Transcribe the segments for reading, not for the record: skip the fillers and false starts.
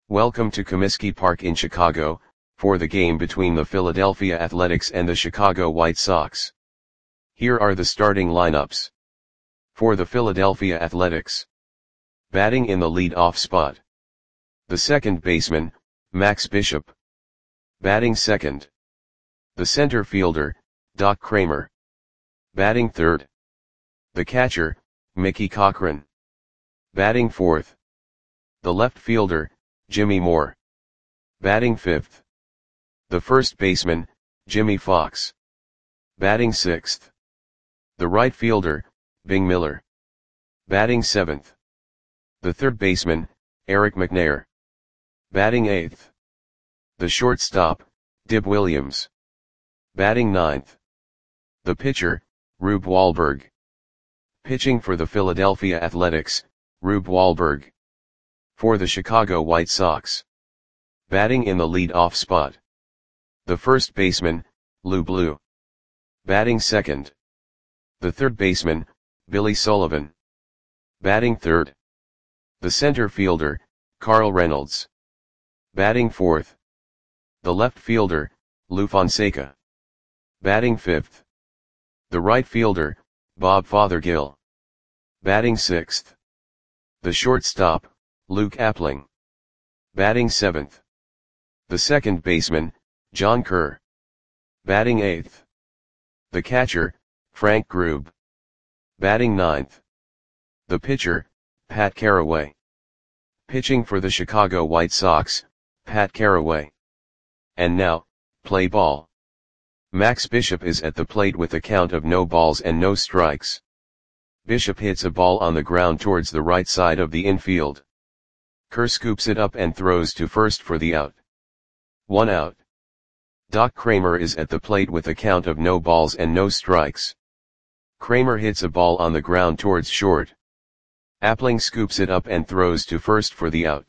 Welcome to Comiskey Park in Chicago, for the game between the Philadelphia Athletics and the Chicago White Sox. Here are the starting lineups. For the Philadelphia Athletics. Batting in the lead-off spot. The second baseman, Max Bishop. Batting second. The center fielder, Doc Cramer. Batting third. The catcher, Mickey Cochrane. Batting fourth. The left fielder, Jimmy Moore. Batting fifth. The first baseman, Jimmie Foxx. Batting sixth. The right fielder, Bing Miller. Batting seventh. The third baseman, Eric McNair. Batting eighth. The shortstop, Dib Williams. Batting ninth. The pitcher, Rube Wahlberg. Pitching for the Philadelphia Athletics, Rube Wahlberg. For the Chicago White Sox. Batting in the lead-off spot. The first baseman, Lou Blue. Batting second. The third baseman, Billy Sullivan. Batting third. The center fielder, Carl Reynolds. Batting fourth. The left fielder, Lou Fonseca. Batting fifth. The right fielder, Bob Fothergill. Batting sixth. The shortstop, Luke Appling. Batting seventh. The second baseman, John Kerr. Batting eighth. The catcher, Frank Grube. Batting ninth. The pitcher, Pat Carraway. Pitching for the Chicago White Sox, Pat Carraway. And now, play ball. Max Bishop is at the plate with a count of no balls and no strikes. Bishop hits a ball on the ground towards the right side of the infield. Kerr scoops it up and throws to first for the out. 1 out. Doc Cramer is at the plate with a count of no balls and no strikes. Cramer hits a ball on the ground towards short. Appling scoops it up and throws to first for the out.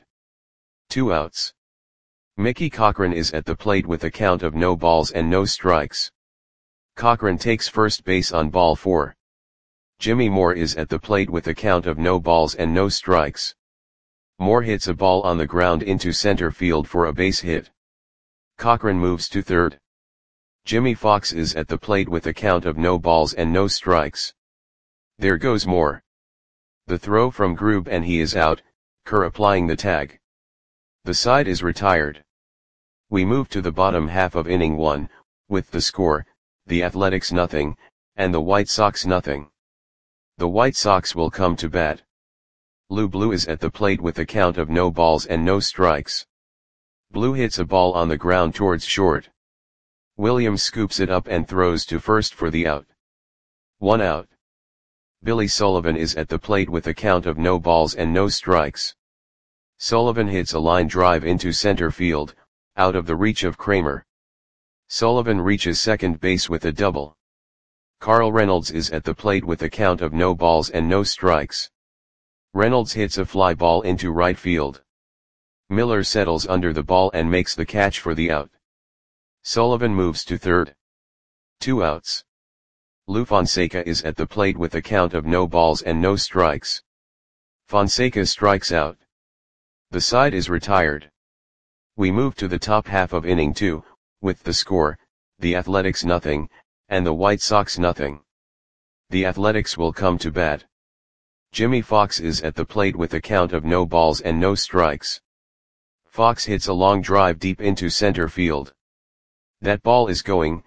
2 outs. Mickey Cochrane is at the plate with a count of no balls and no strikes. Cochrane takes first base on ball 4. Jimmy Moore is at the plate with a count of no balls and no strikes. Moore hits a ball on the ground into center field for a base hit. Cochrane moves to third. Jimmie Foxx is at the plate with a count of no balls and no strikes. There goes Moore. The throw from Grube and he is out, Kerr applying the tag. The side is retired. We move to the bottom half of inning 1, with the score, the Athletics 0, and the White Sox 0. The White Sox will come to bat. Lou Blue is at the plate with a count of no balls and no strikes. Blue hits a ball on the ground towards short. Williams scoops it up and throws to first for the out. 1 out. Billy Sullivan is at the plate with a count of no balls and no strikes. Sullivan hits a line drive into center field, out of the reach of Cramer. Sullivan reaches second base with a double. Carl Reynolds is at the plate with a count of no balls and no strikes. Reynolds hits a fly ball into right field. Miller settles under the ball and makes the catch for the out. Sullivan moves to third. 2 outs. Lou Fonseca is at the plate with a count of no balls and no strikes. Fonseca strikes out. The side is retired. We move to the top half of inning 2, with the score, the Athletics 0, and the White Sox 0. The Athletics will come to bat. Jimmie Foxx is at the plate with a count of no balls and no strikes. Foxx hits a long drive deep into center field. That ball is gone.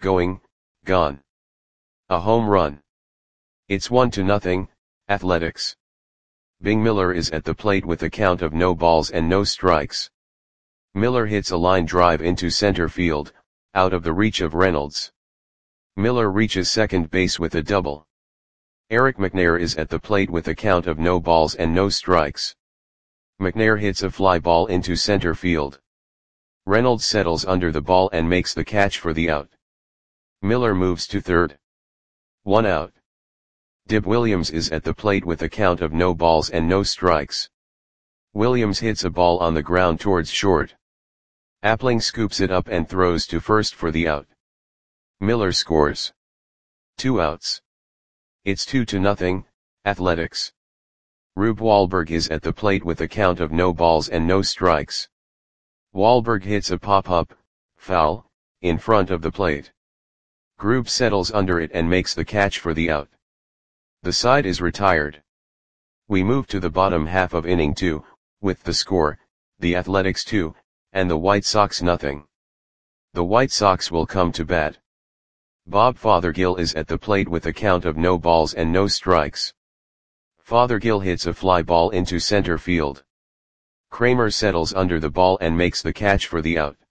A home run. It's 1-0, Athletics. Bing Miller is at the plate with a count of no balls and no strikes. Miller hits a line drive into center field, out of the reach of Reynolds. Miller reaches second base with a double. Eric McNair is at the plate with a count of no balls and no strikes. McNair hits a fly ball into center field. Reynolds settles under the ball and makes the catch for the out. Miller moves to third. 1 out. Dib Williams is at the plate with a count of no balls and no strikes. Williams hits a ball on the ground towards short. Appling scoops it up and throws to first for the out. Miller scores. 2 outs. It's 2-0, Athletics. Rube Wahlberg is at the plate with a count of no balls and no strikes. Wahlberg hits a pop-up, foul, in front of the plate. Grube settles under it and makes the catch for the out. The side is retired. We move to the bottom half of inning 2, with the score, the Athletics 2, and the White Sox nothing. The White Sox will come to bat. Bob Fothergill is at the plate with a count of no balls and no strikes. Fothergill hits a fly ball into center field. Kramer settles under the ball and makes the catch for the out.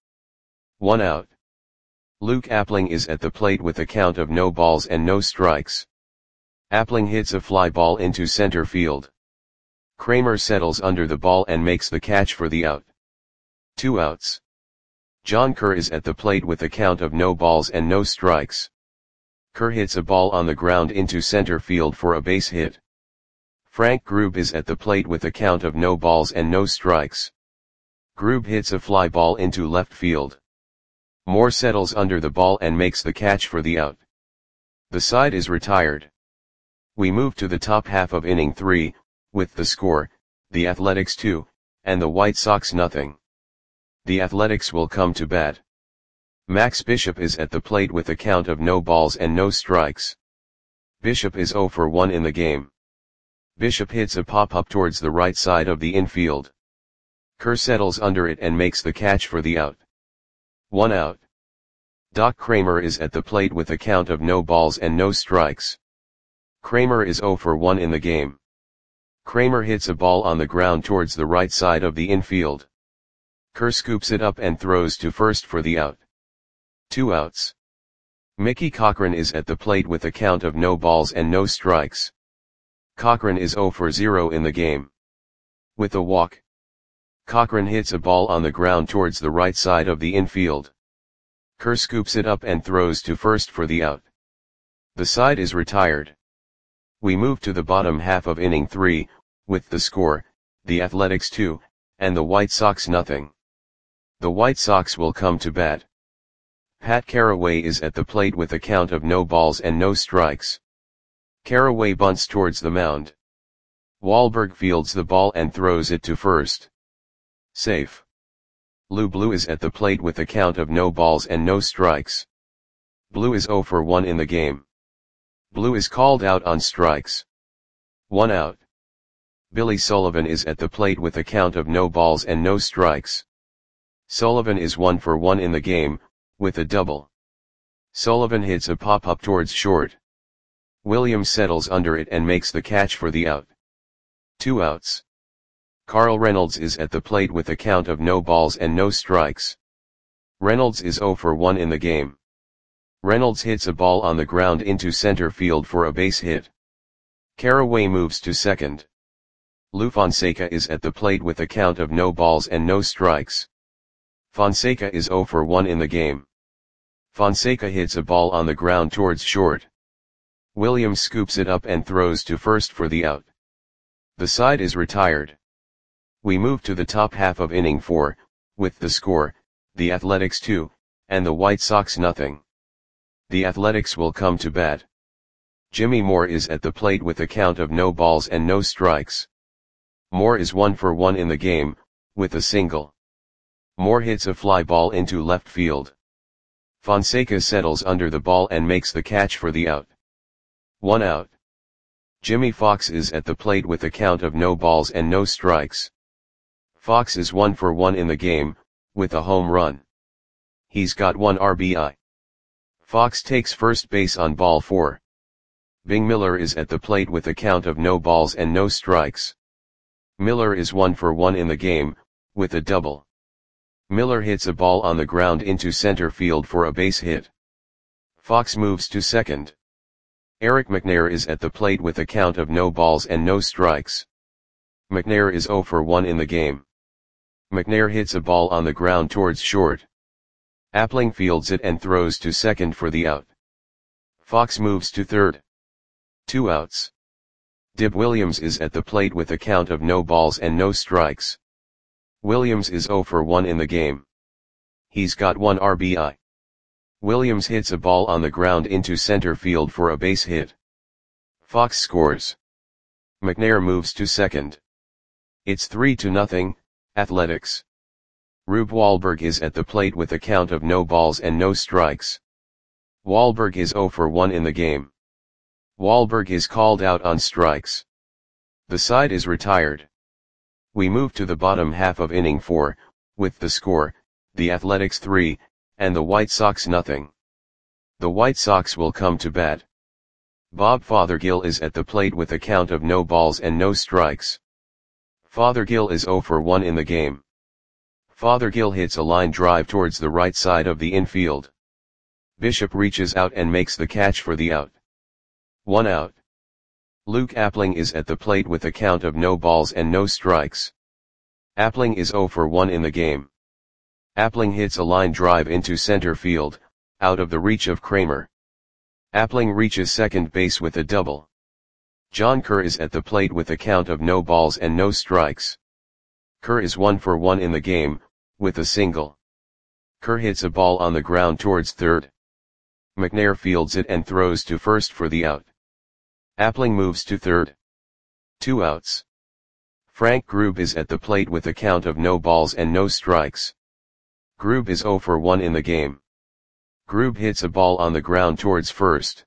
1 out. Luke Appling is at the plate with a count of no balls and no strikes. Appling hits a fly ball into center field. Kramer settles under the ball and makes the catch for the out. 2 outs. John Kerr is at the plate with a count of no balls and no strikes. Kerr hits a ball on the ground into center field for a base hit. Frank Grube is at the plate with a count of no balls and no strikes. Grube hits a fly ball into left field. Moore settles under the ball and makes the catch for the out. The side is retired. We move to the top half of inning 3, with the score, the Athletics 2, and the White Sox nothing. The Athletics will come to bat. Max Bishop is at the plate with a count of no balls and no strikes. Bishop is 0 for 1 in the game. Bishop hits a pop-up towards the right side of the infield. Kerr settles under it and makes the catch for the out. 1 out. Doc Kramer is at the plate with a count of no balls and no strikes. Kramer is 0 for 1 in the game. Kramer hits a ball on the ground towards the right side of the infield. Kerr scoops it up and throws to first for the out. 2 outs. Mickey Cochrane is at the plate with a count of no balls and no strikes. Cochrane is 0 for 0 in the game. With a walk, Cochrane hits a ball on the ground towards the right side of the infield. Kerr scoops it up and throws to first for the out. The side is retired. We move to the bottom half of inning 3, with the score, the Athletics 2, and the White Sox nothing. The White Sox will come to bat. Pat Caraway is at the plate with a count of no balls and no strikes. Caraway bunts towards the mound. Wahlberg fields the ball and throws it to first. Safe. Lou Blue is at the plate with a count of no balls and no strikes. Blue is 0 for 1 in the game. Blue is called out on strikes. 1 out. Billy Sullivan is at the plate with a count of no balls and no strikes. Sullivan is 1 for 1 in the game, with a double. Sullivan hits a pop-up towards short. Williams settles under it and makes the catch for the out. 2 outs. Carl Reynolds is at the plate with a count of no balls and no strikes. Reynolds is 0 for 1 in the game. Reynolds hits a ball on the ground into center field for a base hit. Caraway moves to second. Lou Fonseca is at the plate with a count of no balls and no strikes. Fonseca is 0 for 1 in the game. Fonseca hits a ball on the ground towards short. Williams scoops it up and throws to first for the out. The side is retired. We move to the top half of inning 4, with the score, the Athletics 2, and the White Sox nothing. The Athletics will come to bat. Jimmy Moore is at the plate with a count of no balls and no strikes. Moore is 1 for 1 in the game, with a single. Moore hits a fly ball into left field. Fonseca settles under the ball and makes the catch for the out. 1 out. Jimmy Fox is at the plate with a count of no balls and no strikes. Fox is 1 for 1 in the game, with a home run. He's got 1 RBI. Fox takes first base on ball 4. Bing Miller is at the plate with a count of no balls and no strikes. Miller is 1 for 1 in the game, with a double. Miller hits a ball on the ground into center field for a base hit. Fox moves to second. Eric McNair is at the plate with a count of no balls and no strikes. McNair is 0 for 1 in the game. McNair hits a ball on the ground towards short. Appling fields it and throws to second for the out. Fox moves to third. 2 outs. Dib Williams is at the plate with a count of no balls and no strikes. Williams is 0 for 1 in the game. He's got 1 RBI. Williams hits a ball on the ground into center field for a base hit. Fox scores. McNair moves to second. It's 3-0, Athletics. Rube Wahlberg is at the plate with a count of no balls and no strikes. Wahlberg is 0 for 1 in the game. Wahlberg is called out on strikes. The side is retired. We move to the bottom half of inning 4, with the score, the Athletics 3, and the White Sox nothing. The White Sox will come to bat. Bob Fothergill is at the plate with a count of no balls and no strikes. Fothergill is 0 for 1 in the game. Fothergill hits a line drive towards the right side of the infield. Bishop reaches out and makes the catch for the out. 1 out. Luke Appling is at the plate with a count of no balls and no strikes. Appling is 0 for 1 in the game. Appling hits a line drive into center field, out of the reach of Kramer. Appling reaches second base with a double. John Kerr is at the plate with a count of no balls and no strikes. Kerr is 1 for 1 in the game, with a single. Kerr hits a ball on the ground towards third. McNair fields it and throws to first for the out. Appling moves to third. 2 outs. Frank Grube is at the plate with a count of no balls and no strikes. Grube is 0 for 1 in the game. Grube hits a ball on the ground towards first.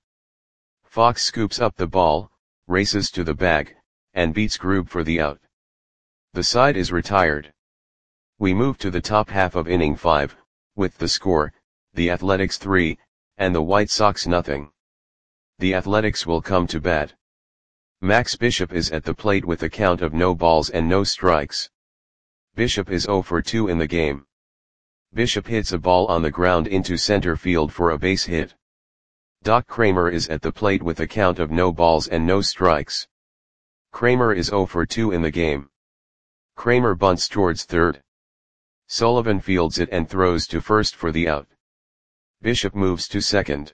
Fox scoops up the ball, races to the bag, and beats Grube for the out. The side is retired. We move to the top half of inning 5, with the score, the Athletics 3, and the White Sox nothing. The Athletics will come to bat. Max Bishop is at the plate with a count of no balls and no strikes. Bishop is 0 for 2 in the game. Bishop hits a ball on the ground into center field for a base hit. Doc Kramer is at the plate with a count of no balls and no strikes. Kramer is 0 for 2 in the game. Kramer bunts towards third. Sullivan fields it and throws to first for the out. Bishop moves to second.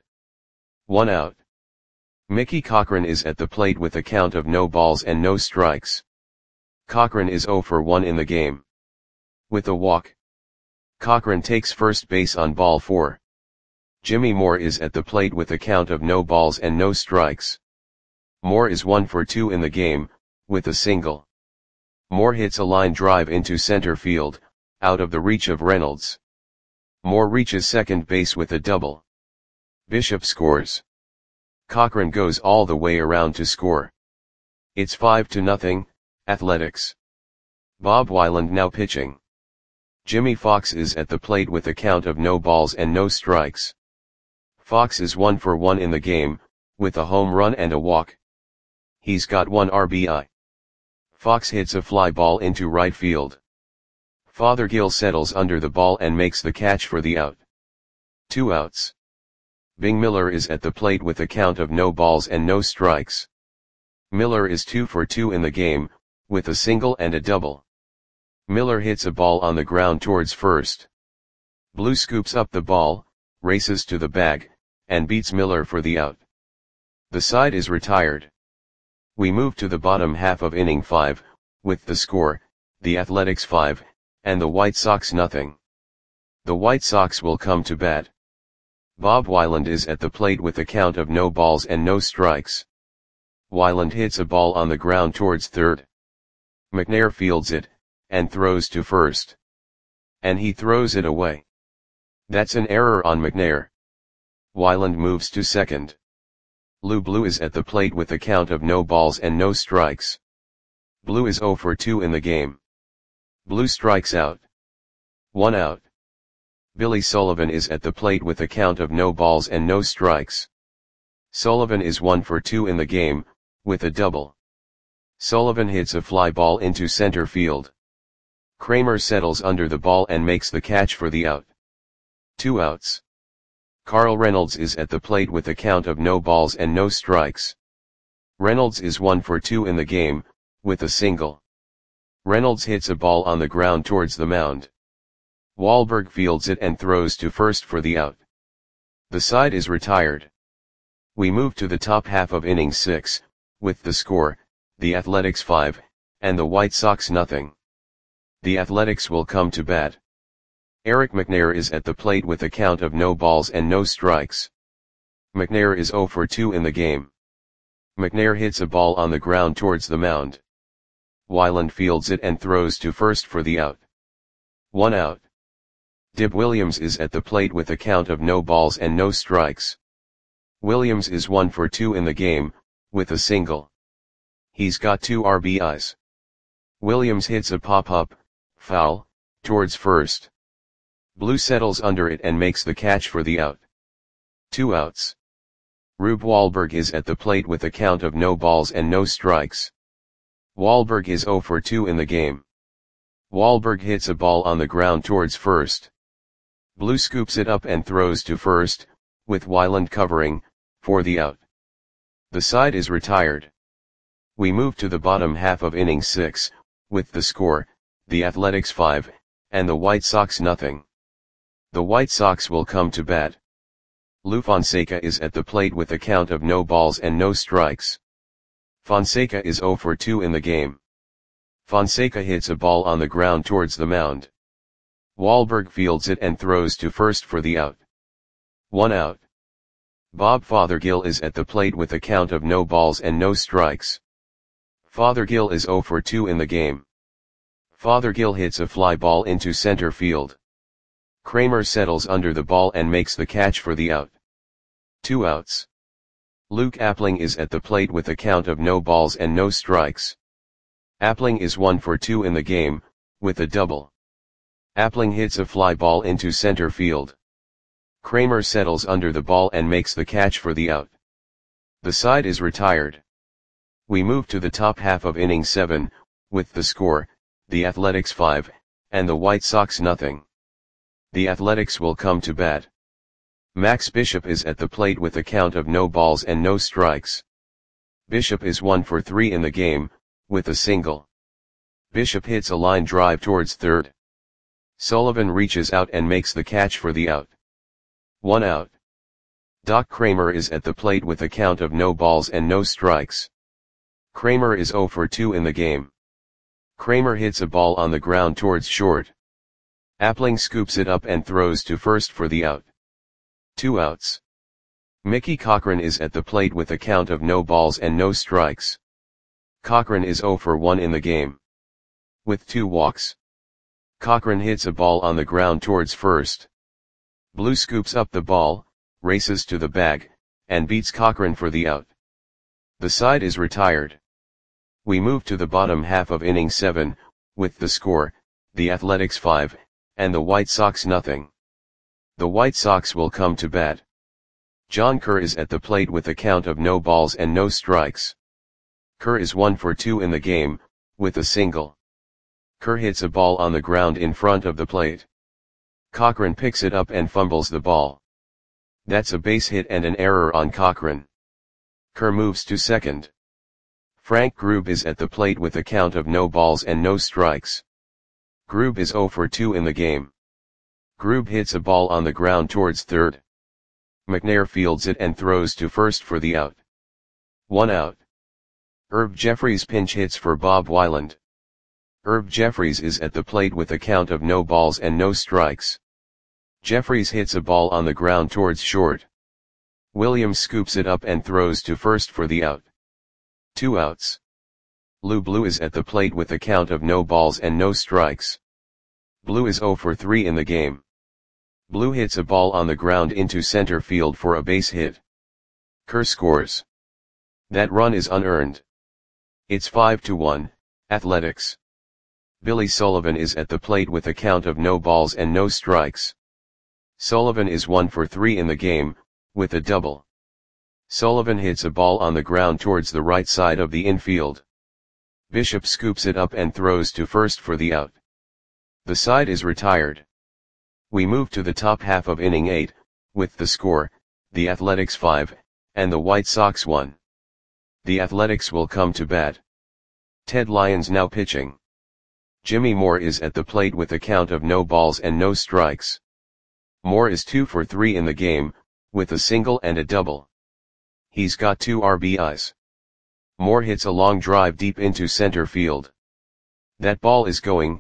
1 out. Mickey Cochrane is at the plate with a count of no balls and no strikes. Cochrane is 0 for 1 in the game. With a walk. Cochrane takes first base on ball 4. Jimmy Moore is at the plate with a count of no balls and no strikes. Moore is 1 for 2 in the game, with a single. Moore hits a line drive into center field, out of the reach of Reynolds. Moore reaches second base with a double. Bishop scores. Cochrane goes all the way around to score. It's 5-0, Athletics. Bob Weiland now pitching. Jimmy Fox is at the plate with a count of no balls and no strikes. Fox is 1 for 1 in the game, with a home run and a walk. He's got 1 RBI. Fox hits a fly ball into right field. Fothergill settles under the ball and makes the catch for the out. 2 outs. Bing Miller is at the plate with a count of no balls and no strikes. Miller is 2 for 2 in the game, with a single and a double. Miller hits a ball on the ground towards first. Blue scoops up the ball, races to the bag, and beats Miller for the out. The side is retired. We move to the bottom half of inning 5, with the score, the Athletics 5, and the White Sox nothing. The White Sox will come to bat. Bob Weiland is at the plate with a count of no balls and no strikes. Weiland hits a ball on the ground towards third. McNair fields it, and throws to first. And he throws it away. That's an error on McNair. Weiland moves to second. Lou Blue is at the plate with a count of no balls and no strikes. Blue is 0 for 2 in the game. Blue strikes out. 1 out. Billy Sullivan is at the plate with a count of no balls and no strikes. Sullivan is 1 for 2 in the game, with a double. Sullivan hits a fly ball into center field. Kramer settles under the ball and makes the catch for the out. 2 outs. Carl Reynolds is at the plate with a count of no balls and no strikes. Reynolds is 1 for 2 in the game, with a single. Reynolds hits a ball on the ground towards the mound. Wahlberg fields it and throws to first for the out. The side is retired. We move to the top half of inning 6, with the score, the Athletics 5, and the White Sox nothing. The Athletics will come to bat. Eric McNair is at the plate with a count of no balls and no strikes. McNair is 0 for 2 in the game. McNair hits a ball on the ground towards the mound. Weiland fields it and throws to first for the out. 1 out. Dib Williams is at the plate with a count of no balls and no strikes. Williams is 1 for 2 in the game, with a single. He's got 2 RBIs. Williams hits a pop-up, foul, towards first. Blue settles under it and makes the catch for the out. 2 outs. Rube Wahlberg is at the plate with a count of no balls and no strikes. Wahlberg is 0 for 2 in the game. Wahlberg hits a ball on the ground towards first. Blue scoops it up and throws to first, with Weiland covering, for the out. The side is retired. We move to the bottom half of inning 6, with the score, the Athletics 5, and the White Sox nothing. The White Sox will come to bat. Lou Fonseca is at the plate with a count of no balls and no strikes. Fonseca is 0 for 2 in the game. Fonseca hits a ball on the ground towards the mound. Wahlberg fields it and throws to first for the out. 1 out. Bob Fothergill is at the plate with a count of no balls and no strikes. Fothergill is 0 for 2 in the game. Fothergill hits a fly ball into center field. Kramer settles under the ball and makes the catch for the out. 2 outs. Luke Appling is at the plate with a count of no balls and no strikes. Appling is 1 for 2 in the game, with a double. Appling hits a fly ball into center field. Kramer settles under the ball and makes the catch for the out. The side is retired. We move to the top half of inning 7, with the score, the Athletics 5, and the White Sox nothing. The Athletics will come to bat. Max Bishop is at the plate with a count of no balls and no strikes. Bishop is 1 for 3 in the game, with a single. Bishop hits a line drive towards third. Sullivan reaches out and makes the catch for the out. 1 out. Doc Kramer is at the plate with a count of no balls and no strikes. Kramer is 0 for 2 in the game. Kramer hits a ball on the ground towards short. Appling scoops it up and throws to first for the out. 2 outs. Mickey Cochran is at the plate with a count of no balls and no strikes. Cochran is 0 for 1 in the game. With 2 walks. Cochran hits a ball on the ground towards first. Blue scoops up the ball, races to the bag, and beats Cochran for the out. The side is retired. We move to the bottom half of inning 7, with the score, the Athletics 5, and the White Sox nothing. The White Sox will come to bat. John Kerr is at the plate with a count of no balls and no strikes. Kerr is 1 for 2 in the game, with a single. Kerr hits a ball on the ground in front of the plate. Cochran picks it up and fumbles the ball. That's a base hit and an error on Cochran. Kerr moves to second. Frank Grube is at the plate with a count of no balls and no strikes. Grube is 0 for 2 in the game. Grube hits a ball on the ground towards third. McNair fields it and throws to first for the out. 1 out. Herb Jeffries pinch hits for Bob Weiland. Herb Jeffries is at the plate with a count of no balls and no strikes. Jeffries hits a ball on the ground towards short. Williams scoops it up and throws to first for the out. 2 outs. Lou Blue is at the plate with a count of no balls and no strikes. Blue is 0 for 3 in the game. Blue hits a ball on the ground into center field for a base hit. Kerr scores. That run is unearned. It's 5-1, Athletics. Billy Sullivan is at the plate with a count of no balls and no strikes. Sullivan is 1 for 3 in the game, with a double. Sullivan hits a ball on the ground towards the right side of the infield. Bishop scoops it up and throws to first for the out. The side is retired. We move to the top half of inning 8, with the score, the Athletics 5, and the White Sox 1. The Athletics will come to bat. Ted Lyons now pitching. Jimmy Moore is at the plate with a count of no balls and no strikes. Moore is 2 for 3 in the game, with a single and a double. He's got 2 RBIs. Moore hits a long drive deep into center field. That ball is gone.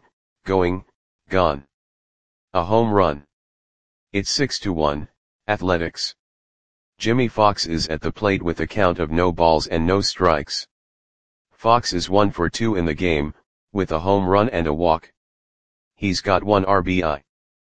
A home run. It's 6-1, Athletics. Jimmy Fox is at the plate with a count of no balls and no strikes. Fox is 1 for 2 in the game, with a home run and a walk. He's got 1 RBI.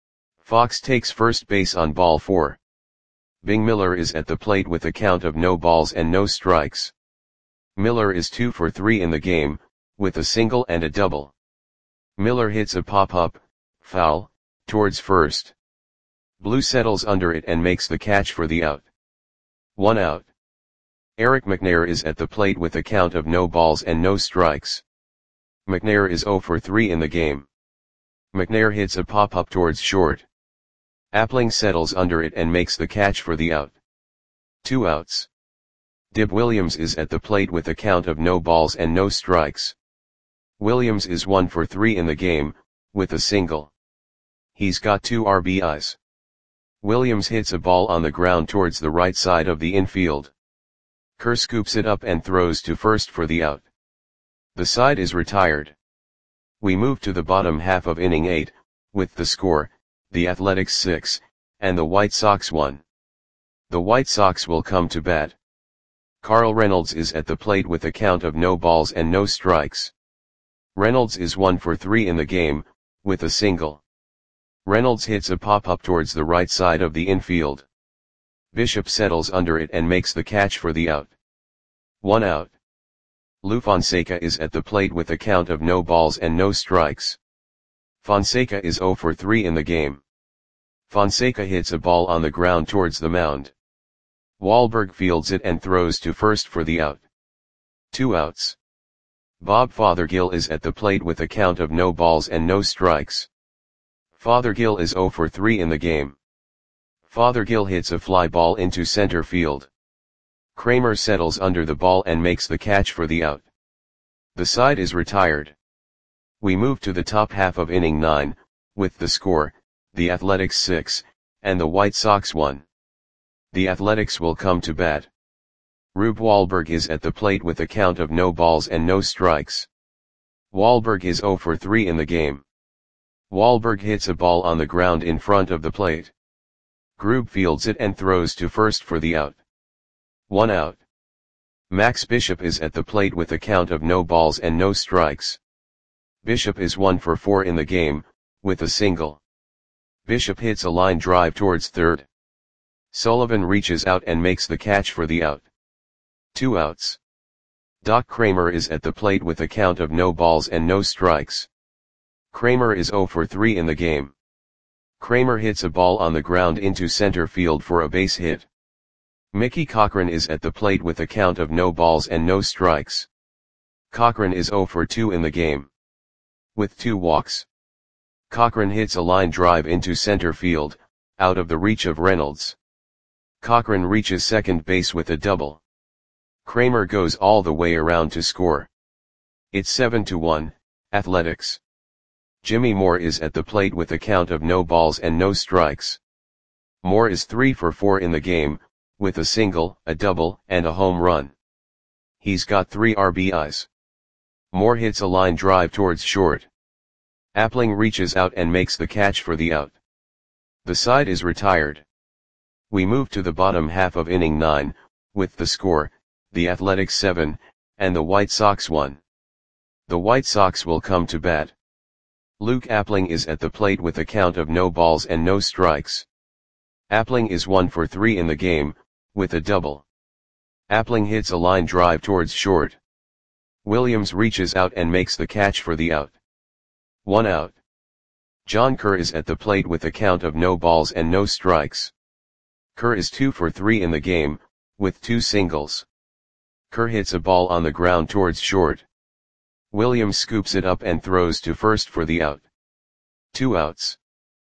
Fox takes first base on ball 4. Bing Miller is at the plate with a count of no balls and no strikes. Miller is 2 for 3 in the game, with a single and a double. Miller hits a pop-up, foul, towards first. Blue settles under it and makes the catch for the out. 1 out. Eric McNair is at the plate with a count of no balls and no strikes. McNair is 0 for 3 in the game. McNair hits a pop-up towards short. Appling settles under it and makes the catch for the out. 2 outs. Dib Williams is at the plate with a count of no balls and no strikes. Williams is 1 for 3 in the game, with a single. He's got 2 RBIs. Williams hits a ball on the ground towards the right side of the infield. Kerr scoops it up and throws to first for the out. The side is retired. We move to the bottom half of inning 8, with the score, the Athletics 6, and the White Sox 1. The White Sox will come to bat. Carl Reynolds is at the plate with a count of no balls and no strikes. Reynolds is 1 for 3 in the game, with a single. Reynolds hits a pop-up towards the right side of the infield. Bishop settles under it and makes the catch for the out. 1 out. Lou Fonseca is at the plate with a count of no balls and no strikes. Fonseca is 0 for 3 in the game. Fonseca hits a ball on the ground towards the mound. Wahlberg fields it and throws to first for the out. 2 outs. Bob Fothergill is at the plate with a count of no balls and no strikes. Fothergill is 0 for 3 in the game. Fothergill hits a fly ball into center field. Kramer settles under the ball and makes the catch for the out. The side is retired. We move to the top half of inning 9, with the score, the Athletics 6, and the White Sox 1. The Athletics will come to bat. Rube Wahlberg is at the plate with a count of no balls and no strikes. Wahlberg is 0 for 3 in the game. Wahlberg hits a ball on the ground in front of the plate. Grube fields it and throws to first for the out. 1 out. Max Bishop is at the plate with a count of no balls and no strikes. Bishop is 1 for 4 in the game, with a single. Bishop hits a line drive towards third. Sullivan reaches out and makes the catch for the out. 2 outs. Doc Kramer is at the plate with a count of no balls and no strikes. Kramer is 0 for 3 in the game. Kramer hits a ball on the ground into center field for a base hit. Mickey Cochran is at the plate with a count of no balls and no strikes. Cochran is 0 for 2 in the game. With 2 walks. Cochran hits a line drive into center field, out of the reach of Reynolds. Cochran reaches second base with a double. Kramer goes all the way around to score. It's 7-1, Athletics. Jimmy Moore is at the plate with a count of no balls and no strikes. Moore is 3 for 4 in the game, with a single, a double, and a home run. He's got 3 RBIs. Moore hits a line drive towards short. Appling reaches out and makes the catch for the out. The side is retired. We move to the bottom half of inning 9, with the score, the Athletics 7, and the White Sox 1. The White Sox will come to bat. Luke Appling is at the plate with a count of no balls and no strikes. Appling is 1 for 3 in the game, with a double. Appling hits a line drive towards short. Williams reaches out and makes the catch for the out. 1 out. John Kerr is at the plate with a count of no balls and no strikes. Kerr is 2 for 3 in the game, with 2 singles. Kerr hits a ball on the ground towards short. Williams scoops it up and throws to first for the out. 2 outs.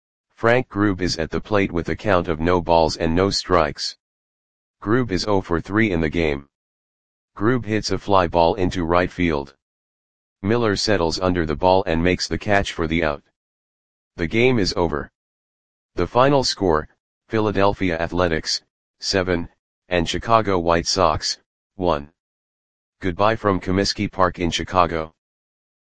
Frank Grube is at the plate with a count of no balls and no strikes. Grube is 0 for 3 in the game. Grube hits a fly ball into right field. Miller settles under the ball and makes the catch for the out. The game is over. The final score, Philadelphia Athletics, 7, and Chicago White Sox, 1. Goodbye from Comiskey Park in Chicago.